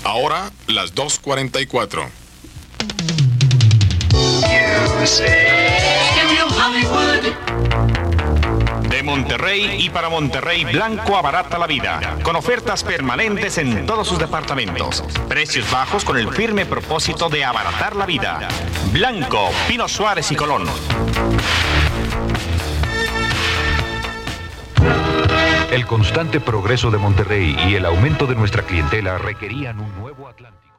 Ahora, las 2:44. De Monterrey y para Monterrey, Blanco abarata la vida, con ofertas permanentes en todos sus departamentos. Precios bajos con el firme propósito de abaratar la vida. Blanco, Pino Suárez y Colón. El constante progreso de Monterrey y el aumento de nuestra clientela requerían un nuevo Atlántico.